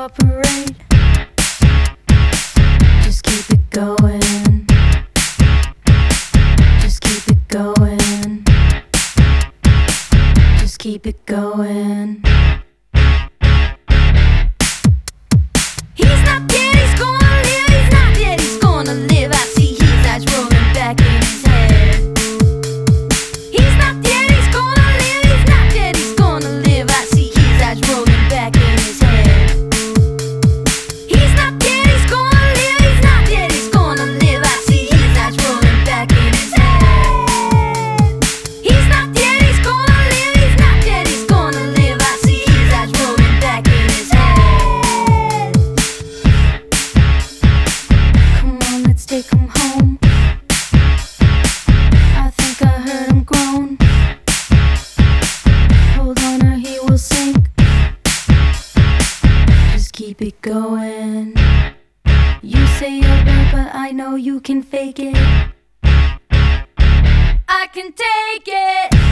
cooperate. Just keep it going. Just keep it going. Just keep it going. He's not dead, he's gonna live. He's not dead, he's gonna live. I see his eyes rolling back in his head. He's not dead, he's gonna live. He's not dead, he's gonna live. I see his eyes rolling back in his head. He's not dead, he's gonna live. He's not dead, he's gonna live. I see his eyes rolling back in his head. He's not dead, he's gonna live. He's not dead, he's gonna live. I see his eyes rolling back in his head. Come on, let's take him home. I think I heard him groan. Hold on or he will sink. Just keep it going. You say you're right, but I know you can fake it. I can take it.